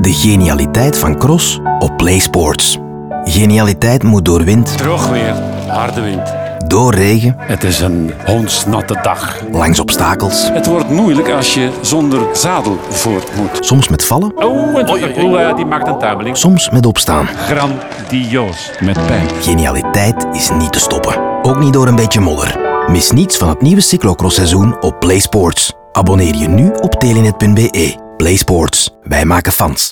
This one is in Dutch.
De genialiteit van cross op PlaySports. Genialiteit moet door wind, Droog weer, harde wind. door regen, Het is een hondsnatte dag. langs obstakels, Het wordt moeilijk als je zonder zadel voort moet. soms met vallen, Die maakt een tuimeling. soms met opstaan. Grandioos, met pijn. Genialiteit is niet te stoppen. Ook niet door een beetje modder. Mis niets van het nieuwe cyclocrossseizoen op PlaySports. Abonneer je nu op telenet.be. PlaySports. Wij maken fans.